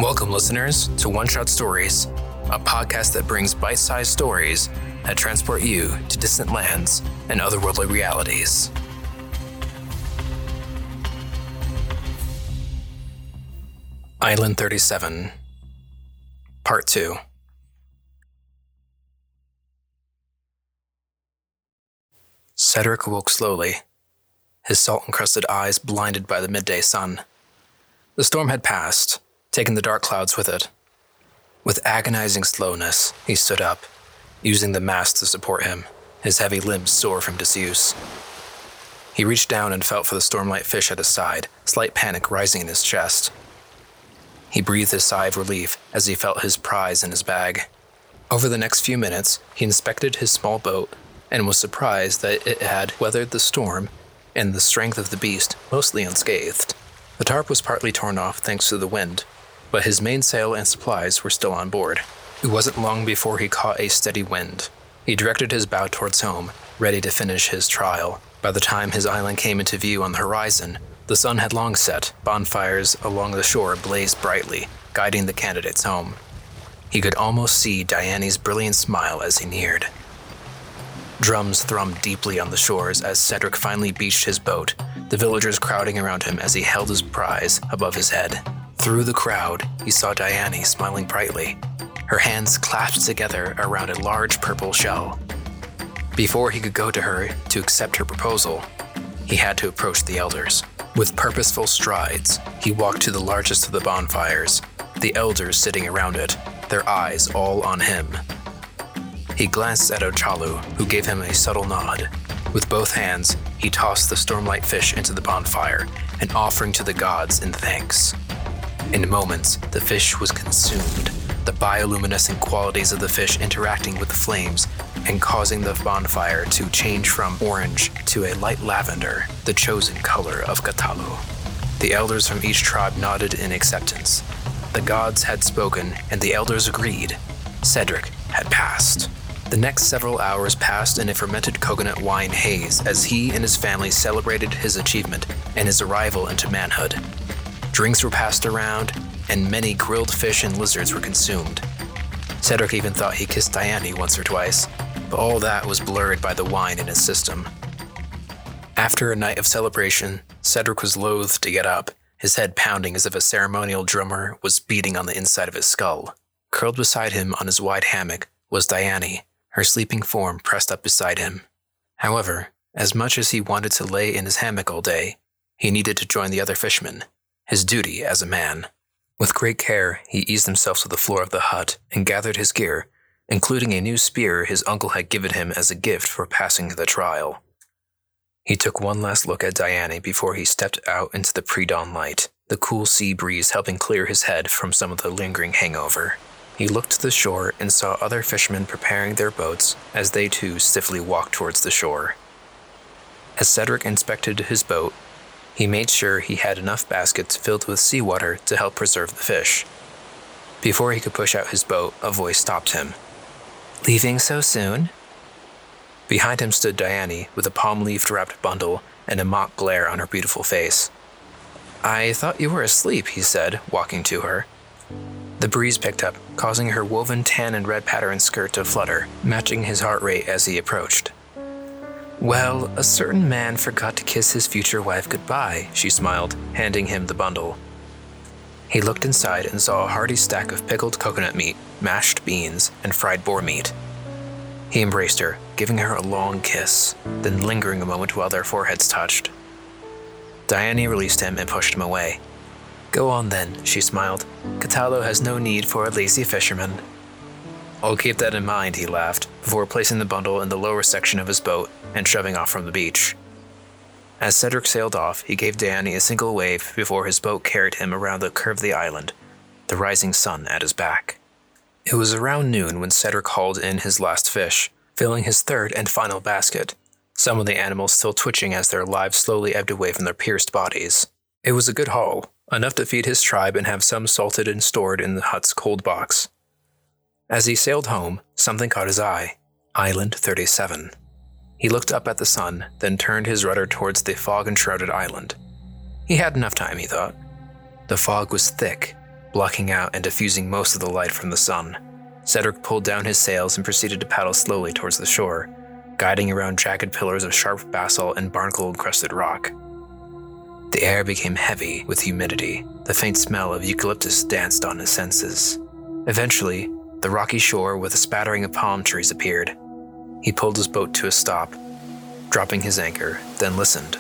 Welcome, listeners, to One Shot Stories, a podcast that brings bite-sized stories that transport you to distant lands and otherworldly realities. Island 37, Part 2. Cedric awoke slowly, his salt-encrusted eyes blinded by the midday sun. The storm had passed, taking the dark clouds with it. With agonizing slowness, he stood up, using the mast to support him, his heavy limbs sore from disuse. He reached down and felt for the stormlight fish at his side, slight panic rising in his chest. He breathed a sigh of relief as he felt his prize in his bag. Over the next few minutes, he inspected his small boat and was surprised that it had weathered the storm and the strength of the beast mostly unscathed. The tarp was partly torn off thanks to the wind, but his mainsail and supplies were still on board. It wasn't long before he caught a steady wind. He directed his bow towards home, ready to finish his trial. By the time his island came into view on the horizon, the sun had long set. Bonfires along the shore blazed brightly, guiding the candidates home. He could almost see Diane's brilliant smile as he neared. Drums thrummed deeply on the shores as Cedric finally beached his boat, the villagers crowding around him as he held his prize above his head. Through the crowd, he saw Diane smiling brightly, her hands clasped together around a large purple shell. Before he could go to her to accept her proposal, he had to approach the elders. With purposeful strides, he walked to the largest of the bonfires, the elders sitting around it, their eyes all on him. He glanced at Ochalu, who gave him a subtle nod. With both hands, he tossed the stormlight fish into the bonfire, an offering to the gods in thanks. In moments, the fish was consumed, the bioluminescent qualities of the fish interacting with the flames and causing the bonfire to change from orange to a light lavender, the chosen color of Katalu. The elders from each tribe nodded in acceptance. The gods had spoken, and the elders agreed. Cedric had passed. The next several hours passed in a fermented coconut wine haze as he and his family celebrated his achievement and his arrival into manhood. Drinks were passed around, and many grilled fish and lizards were consumed. Cedric even thought he kissed Diane once or twice, but all that was blurred by the wine in his system. After a night of celebration, Cedric was loath to get up, his head pounding as if a ceremonial drummer was beating on the inside of his skull. Curled beside him on his wide hammock was Diane, her sleeping form pressed up beside him. However, as much as he wanted to lay in his hammock all day, he needed to join the other fishermen. His duty as a man. With great care, he eased himself to the floor of the hut and gathered his gear, including a new spear his uncle had given him as a gift for passing the trial. He took one last look at Diane before he stepped out into the pre-dawn light, the cool sea breeze helping clear his head from some of the lingering hangover. He looked to the shore and saw other fishermen preparing their boats as they too stiffly walked towards the shore. As Cedric inspected his boat, he made sure he had enough baskets filled with seawater to help preserve the fish. Before he could push out his boat, a voice stopped him. "Leaving so soon?" Behind him stood Diane with a palm-leaf wrapped bundle and a mock glare on her beautiful face. "I thought you were asleep," he said, walking to her. The breeze picked up, causing her woven tan and red pattern skirt to flutter, matching his heart rate as he approached. "Well, a certain man forgot to kiss his future wife goodbye," she smiled, handing him the bundle. He looked inside and saw a hearty stack of pickled coconut meat, mashed beans, and fried boar meat. He embraced her, giving her a long kiss, then lingering a moment while their foreheads touched. Diane released him and pushed him away. "Go on then," she smiled. "Katalu has no need for a lazy fisherman." "I'll keep that in mind," he laughed, before placing the bundle in the lower section of his boat and shoving off from the beach. As Cedric sailed off, he gave Diane a single wave before his boat carried him around the curve of the island, the rising sun at his back. It was around noon when Cedric hauled in his last fish, filling his third and final basket, some of the animals still twitching as their lives slowly ebbed away from their pierced bodies. It was a good haul, enough to feed his tribe and have some salted and stored in the hut's cold box. As he sailed home, something caught his eye. Island 37. He looked up at the sun, then turned his rudder towards the fog-enshrouded island. He had enough time, he thought. The fog was thick, blocking out and diffusing most of the light from the sun. Cedric pulled down his sails and proceeded to paddle slowly towards the shore, guiding around jagged pillars of sharp basalt and barnacle-encrusted rock. The air became heavy with humidity. The faint smell of eucalyptus danced on his senses. Eventually, the rocky shore with a spattering of palm trees appeared. He pulled his boat to a stop, dropping his anchor, then listened.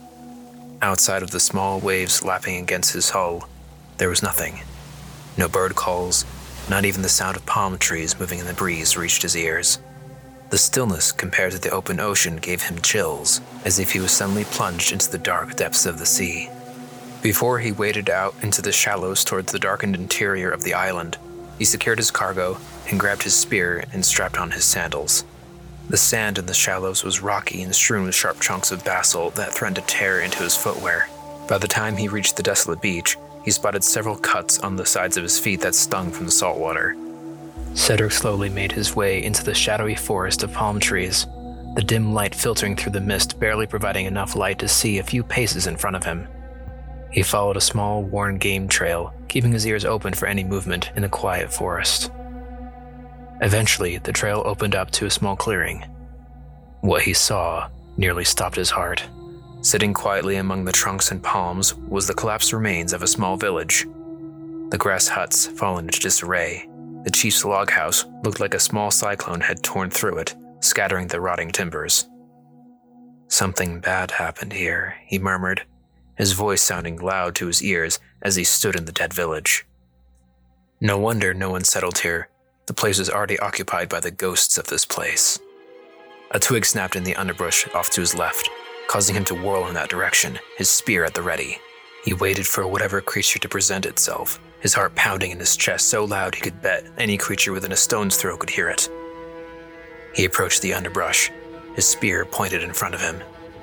Outside of the small waves lapping against his hull, there was nothing. No bird calls, not even the sound of palm trees moving in the breeze reached his ears. The stillness compared to the open ocean gave him chills, as if he was suddenly plunged into the dark depths of the sea. Before he waded out into the shallows towards the darkened interior of the island, he secured his cargo and grabbed his spear and strapped on his sandals. The sand in the shallows was rocky and strewn with sharp chunks of basalt that threatened to tear into his footwear. By the time he reached the desolate beach, he spotted several cuts on the sides of his feet that stung from the salt water. Cedric slowly made his way into the shadowy forest of palm trees, the dim light filtering through the mist barely providing enough light to see a few paces in front of him. He followed a small, worn game trail, keeping his ears open for any movement in the quiet forest. Eventually, the trail opened up to a small clearing. What he saw nearly stopped his heart. Sitting quietly among the trunks and palms was the collapsed remains of a small village. The grass huts fallen into disarray. The chief's log house looked like a small cyclone had torn through it, scattering the rotting timbers. "Something bad happened here," he murmured, his voice sounding loud to his ears as he stood in the dead village. No wonder no one settled here. The place was already occupied by the ghosts of this place. A twig snapped in the underbrush off to his left, causing him to whirl in that direction, his spear at the ready. He waited for whatever creature to present itself, his heart pounding in his chest so loud he could bet any creature within a stone's throw could hear it. He approached the underbrush, his spear pointed in front of him.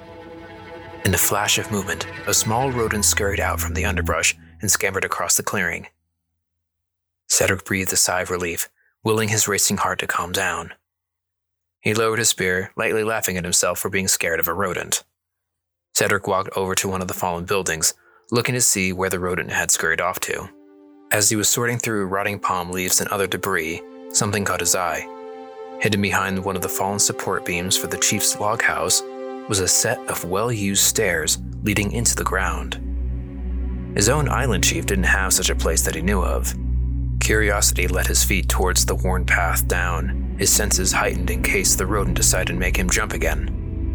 In a flash of movement, a small rodent scurried out from the underbrush and scampered across the clearing. Cedric breathed a sigh of relief, willing his racing heart to calm down. He lowered his spear, lightly laughing at himself for being scared of a rodent. Cedric walked over to one of the fallen buildings, looking to see where the rodent had scurried off to. As he was sorting through rotting palm leaves and other debris, something caught his eye. Hidden behind one of the fallen support beams for the chief's log house was a set of well-used stairs leading into the ground. His own island chief didn't have such a place that he knew of. Curiosity led his feet towards the worn path down, his senses heightened in case the rodent decided to make him jump again.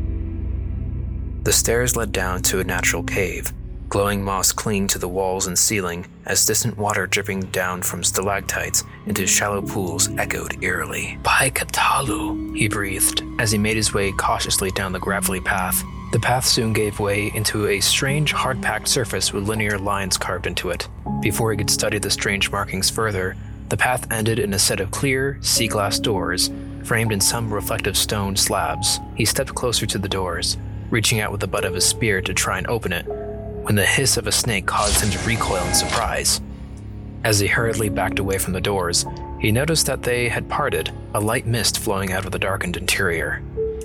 The stairs led down to a natural cave, glowing moss clinging to the walls and ceiling as distant water dripping down from stalactites into shallow pools echoed eerily. "By Cthulhu," he breathed as he made his way cautiously down the gravelly path. The path soon gave way into a strange, hard-packed surface with linear lines carved into it. Before he could study the strange markings further, the path ended in a set of clear, sea-glass doors, framed in some reflective stone slabs. He stepped closer to the doors, reaching out with the butt of his spear to try and open it, when the hiss of a snake caused him to recoil in surprise. As he hurriedly backed away from the doors, he noticed that they had parted, a light mist flowing out of the darkened interior.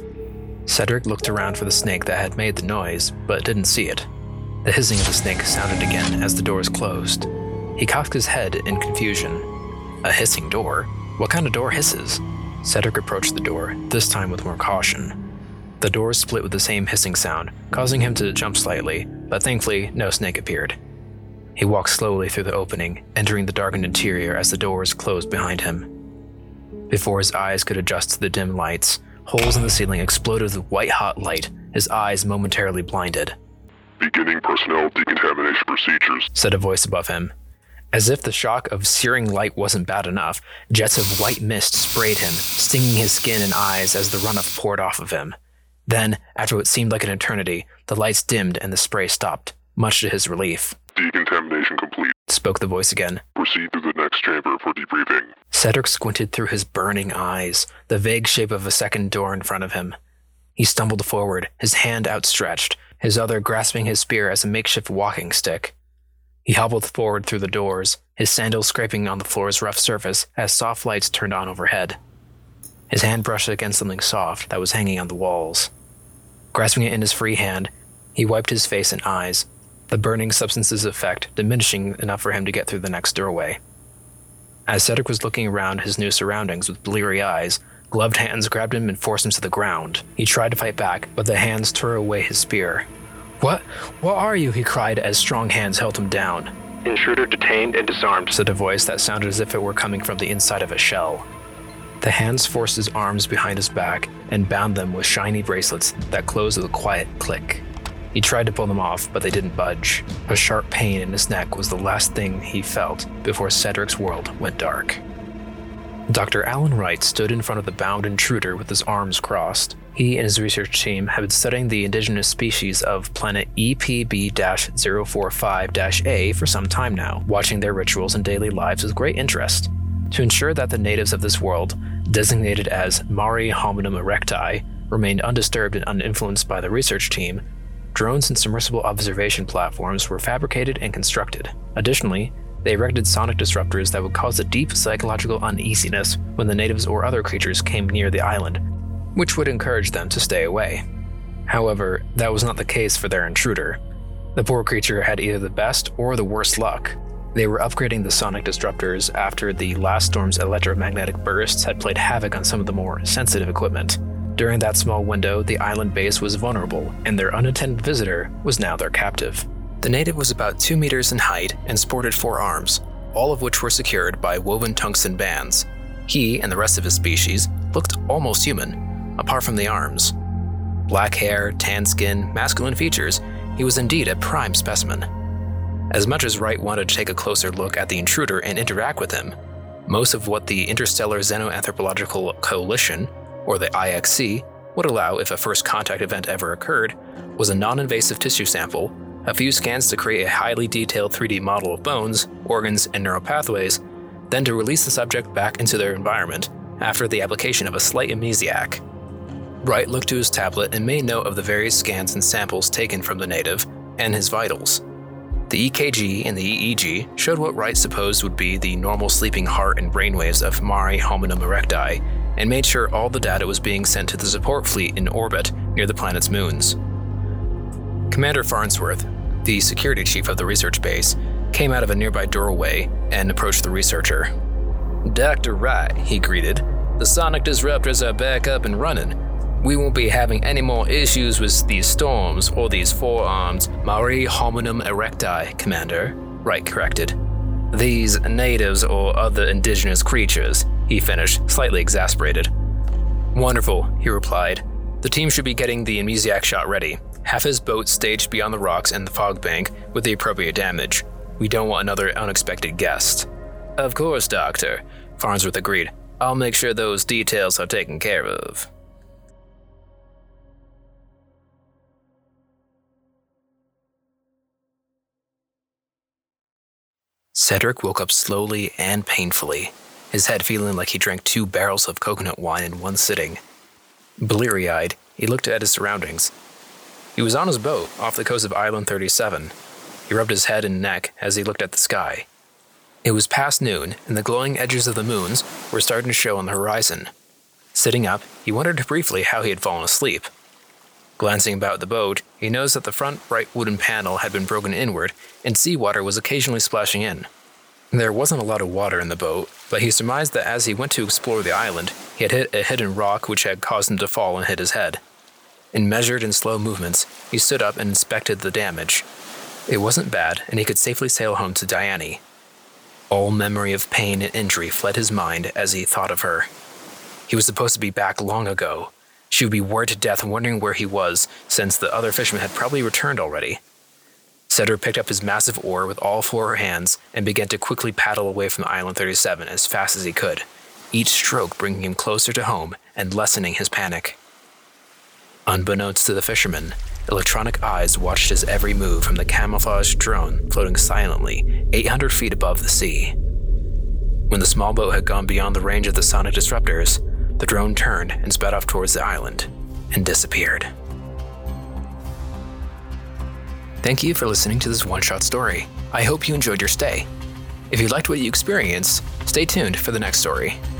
Cedric looked around for the snake that had made the noise, but didn't see it. The hissing of the snake sounded again as the doors closed. He cocked his head in confusion. A hissing door? What kind of door hisses? Cedric approached the door, this time with more caution. The doors split with the same hissing sound, causing him to jump slightly, but thankfully no snake appeared. He walked slowly through the opening, entering the darkened interior as the doors closed behind him. Before his eyes could adjust to the dim lights, holes in the ceiling exploded with white-hot light, his eyes momentarily blinded. "Beginning personnel decontamination procedures," said a voice above him. As if the shock of searing light wasn't bad enough, jets of white mist sprayed him, stinging his skin and eyes as the runoff poured off of him. Then, after what seemed like an eternity, the lights dimmed and the spray stopped, much to his relief. "Decontamination complete," spoke the voice again. "Proceed to the next chamber for debriefing." Cedric squinted through his burning eyes, the vague shape of a second door in front of him. He stumbled forward, his hand outstretched, his other grasping his spear as a makeshift walking stick. He hobbled forward through the doors, his sandals scraping on the floor's rough surface as soft lights turned on overhead. His hand brushed against something soft that was hanging on the walls. Grasping it in his free hand, he wiped his face and eyes. the burning substance's effect diminishing enough for him to get through the next doorway. As Cedric was looking around his new surroundings with bleary eyes, gloved hands grabbed him and forced him to the ground. He tried to fight back, but the hands tore away his spear. What are you?" he cried as strong hands held him down. "Intruder detained and disarmed," said a voice that sounded as if it were coming from the inside of a shell. The hands forced his arms behind his back and bound them with shiny bracelets that closed with a quiet click. He tried to pull them off, but they didn't budge. A sharp pain in his neck was the last thing he felt before Cedric's world went dark. Dr. Alan Wright stood in front of the bound intruder with his arms crossed. He and his research team have been studying the indigenous species of planet EPB-045-A for some time now, watching their rituals and daily lives with great interest. To ensure that the natives of this world, designated as Mari hominum erecti, remained undisturbed and uninfluenced by the research team, drones and submersible observation platforms were fabricated and constructed. Additionally, they erected sonic disruptors that would cause a deep psychological uneasiness when the natives or other creatures came near the island, which would encourage them to stay away. However, that was not the case for their intruder. The poor creature had either the best or the worst luck. They were upgrading the sonic disruptors after the last storm's electromagnetic bursts had played havoc on some of the more sensitive equipment. During that small window, the island base was vulnerable, and their unattended visitor was now their captive. The native was about 2 meters in height and sported 4 arms, all of which were secured by woven tungsten bands. He and the rest of his species looked almost human, apart from the arms. Black hair, tan skin, masculine features, he was indeed a prime specimen. As much as Wright wanted to take a closer look at the intruder and interact with him, most of what the Interstellar Xenoanthropological Coalition, or the IXC, would allow if a first contact event ever occurred was a non-invasive tissue sample, a few scans to create a highly detailed 3D model of bones, organs, and neural pathways, then to release the subject back into their environment after the application of a slight amnesiac. Wright looked to his tablet and made note of the various scans and samples taken from the native and his vitals. The EKG and the EEG showed what Wright supposed would be the normal sleeping heart and brainwaves of Mari hominum erecti, and made sure all the data was being sent to the support fleet in orbit near the planet's moons. Commander Farnsworth, the security chief of the research base, came out of a nearby doorway and approached the researcher. "Dr. Wright," he greeted, "the sonic disruptors are back up and running. We won't be having any more issues with these storms or these forearms Mari hominum erecti, Commander," Wright corrected. "These natives or other indigenous creatures," he finished, slightly exasperated. "Wonderful," he replied. "The team should be getting the amnesiac shot ready. Have his boat staged beyond the rocks and the fog bank with the appropriate damage. We don't want another unexpected guest." "Of course, Doctor," Farnsworth agreed. "I'll make sure those details are taken care of." Cedric woke up slowly and painfully, his head feeling like he drank 2 barrels of coconut wine in one sitting. Bleary-eyed, he looked at his surroundings. He was on his boat off the coast of Island 37. He rubbed his head and neck as he looked at the sky. It was past noon, and the glowing edges of the moons were starting to show on the horizon. Sitting up, he wondered briefly how he had fallen asleep. Glancing about the boat, he noticed that the front bright wooden panel had been broken inward, and seawater was occasionally splashing in. There wasn't a lot of water in the boat, but he surmised that as he went to explore the island, he had hit a hidden rock which had caused him to fall and hit his head. In measured and slow movements, he stood up and inspected the damage. It wasn't bad, and he could safely sail home to Diane. All memory of pain and injury fled his mind as he thought of her. He was supposed to be back long ago. She would be worried to death wondering where he was, since the other fishermen had probably returned already. Cedric picked up his massive oar with all 4 hands and began to quickly paddle away from Island 37 as fast as he could, each stroke bringing him closer to home and lessening his panic. Unbeknownst to the fisherman, electronic eyes watched his every move from the camouflaged drone floating silently 800 feet above the sea. When the small boat had gone beyond the range of the sonic disruptors, the drone turned and sped off towards the island and disappeared. Thank you for listening to this one-shot story. I hope you enjoyed your stay. If you liked what you experienced, stay tuned for the next story.